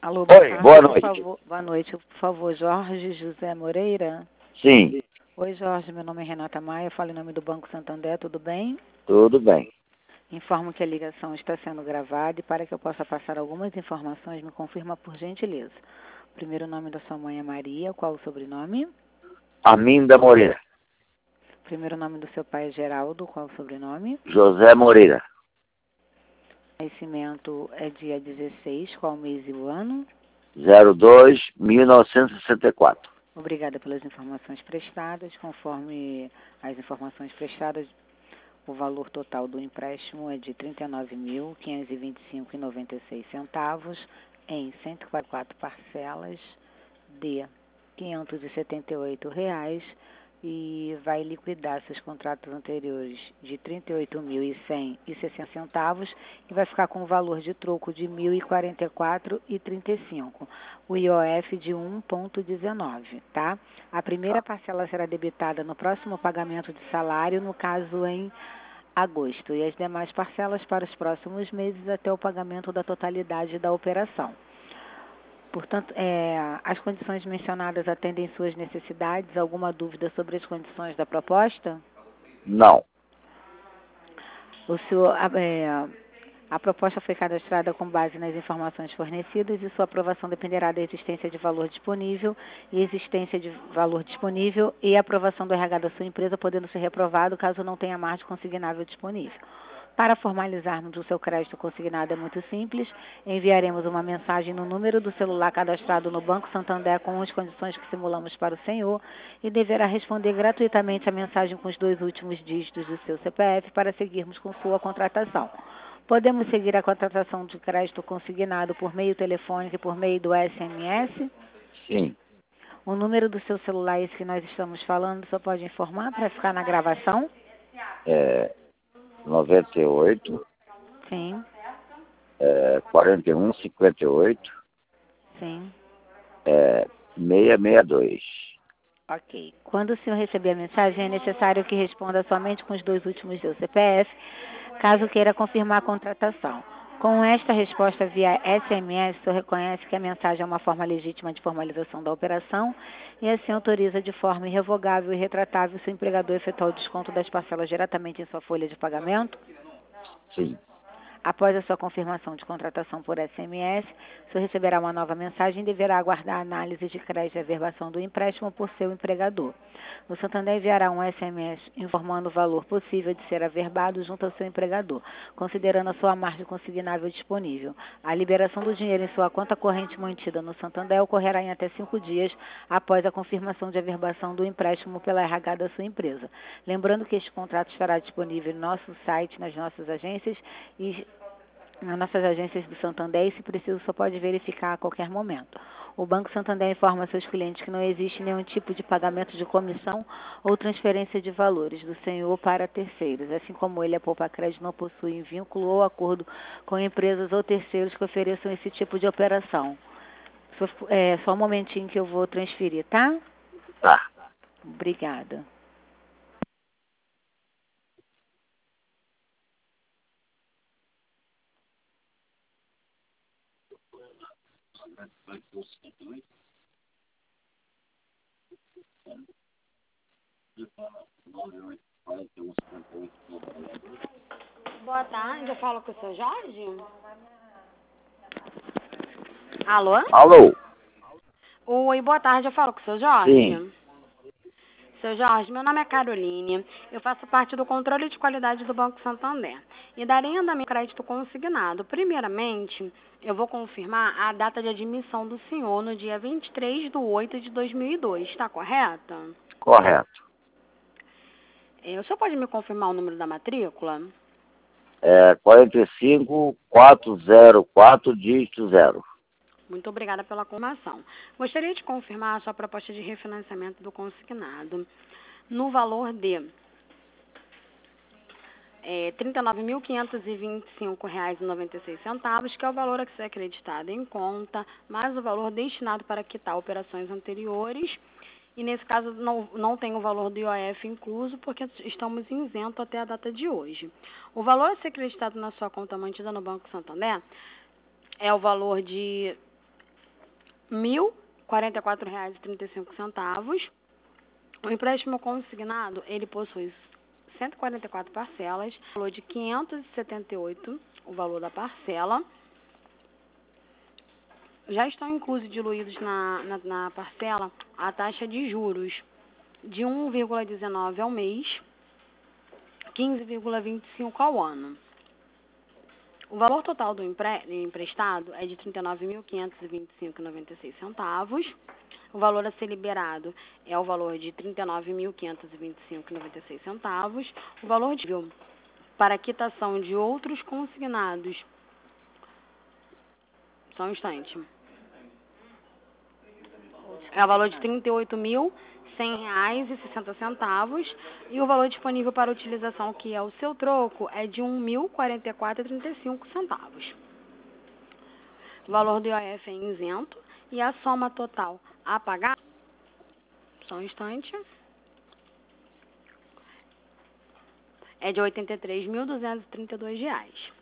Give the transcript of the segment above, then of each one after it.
Alô, boa tarde, boa por noite. favor. Boa noite, por favor, Jorge José Moreira. Sim, Oi, Jorge, meu nome é Renata Maia, eu falo em nome do Banco Santander, tudo bem? tudo bem. Informo que a ligação está sendo gravada e para que eu possa passar algumas informações, me confirma por gentileza. O primeiro nome da sua mãe é Maria, qual o sobrenome? Aminda Moreira. O primeiro nome do seu pai é Geraldo, qual o sobrenome? José Moreira. Nascimento é dia 16, qual o mês e o ano? 02-1964. Obrigada pelas informações prestadas. Conforme as informações prestadas, o valor total do empréstimo é de R$ 39.525,96 em 144 parcelas de R$ 578 e vai liquidar seus contratos anteriores de R$ 38.100,60 e vai ficar com o valor de troco de R$ 1.044,35, o IOF de 1,19, tá? A primeira parcela será debitada no próximo pagamento de salário, no caso em agosto, e as demais parcelas para os próximos meses até o pagamento da totalidade da operação. Portanto, as condições mencionadas atendem suas necessidades? Alguma dúvida sobre as condições da proposta? Não. O senhor, a proposta foi cadastrada com base nas informações fornecidas e sua aprovação dependerá da existência de valor disponível e aprovação do RH da sua empresa, podendo ser reprovado caso não tenha margem consignável disponível. Para formalizarmos o seu crédito consignado é muito simples, enviaremos uma mensagem no número do celular cadastrado no Banco Santander com as condições que simulamos para o senhor e deverá responder gratuitamente a mensagem com os 2 últimos dígitos do seu CPF para seguirmos com sua contratação. Podemos seguir a contratação de crédito consignado por meio telefônico e por meio do SMS? Sim. O número do seu celular, esse que nós estamos falando, só pode informar para ficar na gravação? 98, Sim, 41, 58, sim. 662. Ok. Quando o senhor receber a mensagem, é necessário que responda somente com os 2 últimos do CPF, caso queira confirmar a contratação. Com esta resposta via SMS, o senhor reconhece que a mensagem é uma forma legítima de formalização da operação e assim autoriza de forma irrevogável e retratável o seu empregador a efetuar o desconto das parcelas diretamente em sua folha de pagamento? Sim. Após a sua confirmação de contratação por SMS, o senhor receberá uma nova mensagem e deverá aguardar a análise de crédito e averbação do empréstimo por seu empregador. O Santander enviará um SMS informando o valor possível de ser averbado junto ao seu empregador, considerando a sua margem consignável disponível. A liberação do dinheiro em sua conta corrente mantida no Santander ocorrerá em até 5 dias após a confirmação de averbação do empréstimo pela RH da sua empresa. Lembrando que este contrato estará disponível no nosso site, nas nossas agências e nas nossas agências do Santander e, se preciso, só pode verificar a qualquer momento. O Banco Santander informa a seus clientes que não existe nenhum tipo de pagamento de comissão ou transferência de valores do senhor para terceiros, assim como ele, a Poupa Crédito, não possui vínculo ou acordo com empresas ou terceiros que ofereçam esse tipo de operação. Só um momentinho que eu vou transferir, tá? Tá. Obrigada. Boa tarde, eu falo com o seu Jorge? Alô? Alô? Oi, boa tarde, eu falo com o seu Jorge? Sim. Seu Jorge, meu nome é Caroline, eu faço parte do controle de qualidade do Banco Santander e darei andamento ao crédito consignado. Primeiramente, eu vou confirmar a data de admissão do senhor no dia 23/8/2002, está correta? Correto. O senhor pode me confirmar o número da matrícula? 45404, dígito 0. Muito obrigada pela confirmação. Gostaria de confirmar a sua proposta de refinanciamento do consignado no valor de R$ 39.525,96, que é o valor a ser acreditado em conta, mais o valor destinado para quitar operações anteriores. E nesse caso não tem o valor do IOF incluso, porque estamos isento até a data de hoje. O valor a ser acreditado na sua conta mantida no Banco Santander é o valor de R$ 1.044,35. O empréstimo consignado, ele possui 144 parcelas, valor de 578, o valor da parcela. Já estão inclusos e diluídos na parcela a taxa de juros de 1,19 ao mês, 15,25 ao ano. O valor total do emprestado é de R$ 39.525,96. O valor a ser liberado é o valor de R$ 39.525,96. O valor para quitação de outros consignados, só um instante, é o valor de R$ 38.100,60. E o valor disponível para utilização, que é o seu troco, é de R$ 1.044,35. O valor do IOF é isento e a soma total a pagar, só um instante, é de R$ 83.232.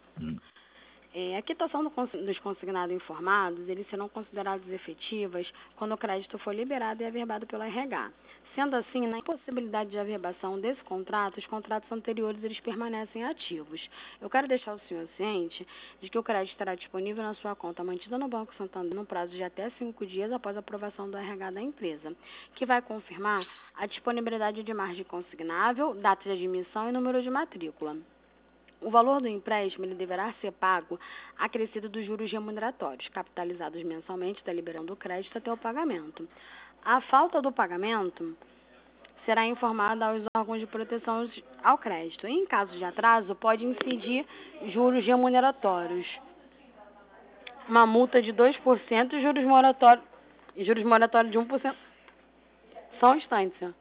A quitação dos consignados informados, eles serão considerados efetivas quando o crédito for liberado e averbado pelo RH. Sendo assim, na impossibilidade de averbação desse contrato, os contratos anteriores eles permanecem ativos. Eu quero deixar o senhor ciente de que o crédito estará disponível na sua conta mantida no Banco Santander no prazo de até 5 dias após a aprovação do RH da empresa, que vai confirmar a disponibilidade de margem consignável, data de admissão e número de matrícula. O valor do empréstimo ele deverá ser pago acrescido dos juros remuneratórios, capitalizados mensalmente da liberação do crédito até o pagamento. A falta do pagamento será informada aos órgãos de proteção ao crédito. Em caso de atraso, pode incidir juros remuneratórios, uma multa de 2% e juros moratórios de 1%. Só um instante, senhor.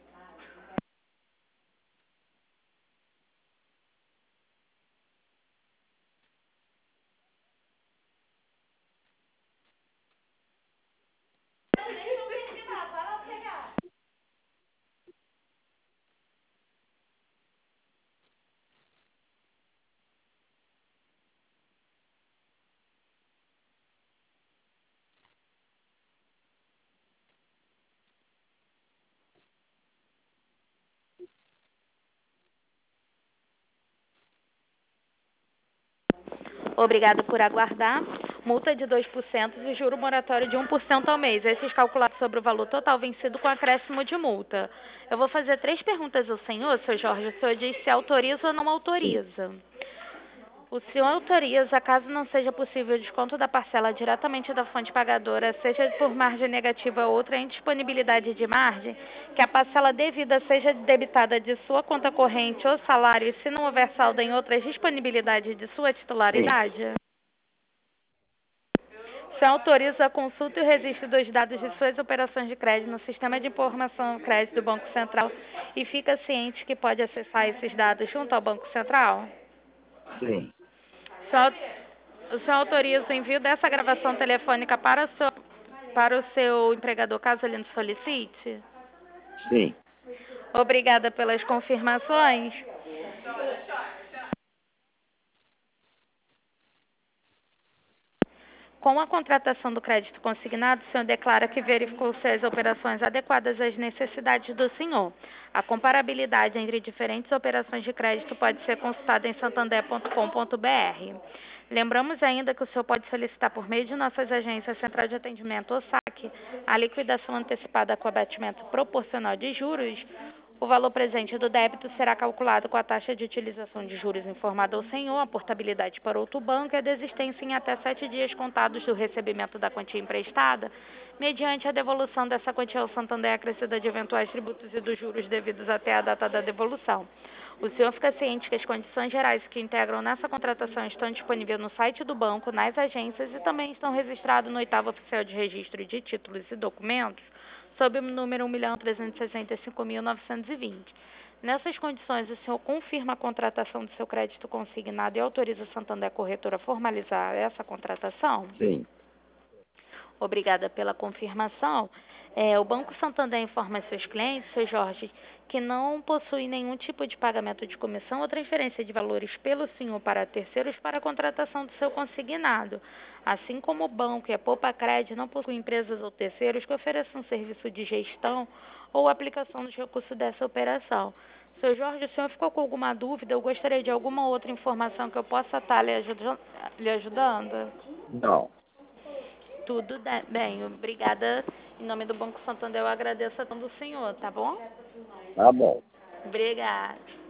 Obrigada por aguardar. Multa de 2% e juro moratório de 1% ao mês. Esses calculados sobre o valor total vencido com acréscimo de multa. Eu vou fazer 3 perguntas ao senhor, seu Jorge. O senhor diz se autoriza ou não autoriza. O senhor autoriza, caso não seja possível o desconto da parcela diretamente da fonte pagadora, seja por margem negativa ou outra indisponibilidade de margem, que a parcela devida seja debitada de sua conta corrente ou salário, se não houver saldo em outras disponibilidades de sua titularidade? Sim. O senhor autoriza a consulta e o registro dos dados de suas operações de crédito no Sistema de Informação de Crédito do Banco Central e fica ciente que pode acessar esses dados junto ao Banco Central? Sim. O senhor autoriza o envio dessa gravação telefônica para o seu empregador, caso ele nos solicite? Sim. Obrigada pelas confirmações. Com a contratação do crédito consignado, o senhor declara que verificou se as operações adequadas às necessidades do senhor. A comparabilidade entre diferentes operações de crédito pode ser consultada em santander.com.br. Lembramos ainda que o senhor pode solicitar por meio de nossas agências Central de Atendimento ou SAC a liquidação antecipada com abatimento proporcional de juros. O valor presente do débito será calculado com a taxa de utilização de juros informada ao senhor, a portabilidade para outro banco e a desistência em até 7 dias contados do recebimento da quantia emprestada, mediante a devolução dessa quantia ao Santander acrescida de eventuais tributos e dos juros devidos até a data da devolução. O senhor fica ciente que as condições gerais que integram nessa contratação estão disponíveis no site do banco, nas agências e também estão registrados no 8º Oficial de Registro de Títulos e Documentos, sob o número 1.365.920. Nessas condições, o senhor confirma a contratação do seu crédito consignado e autoriza o Santander Corretora a formalizar essa contratação? Sim. Obrigada pela confirmação. O Banco Santander informa aos seus clientes, seu Jorge, que não possui nenhum tipo de pagamento de comissão ou transferência de valores pelo senhor para terceiros para a contratação do seu consignado. Assim como o banco e a Poupa Cred não possuem empresas ou terceiros que ofereçam serviço de gestão ou aplicação dos recursos dessa operação. Seu Jorge, o senhor ficou com alguma dúvida? Eu gostaria de alguma outra informação que eu possa estar lhe ajudando? Não. Tudo bem, obrigada. Em nome do Banco Santander, eu agradeço a atenção do senhor, tá bom? Tá bom. Obrigada.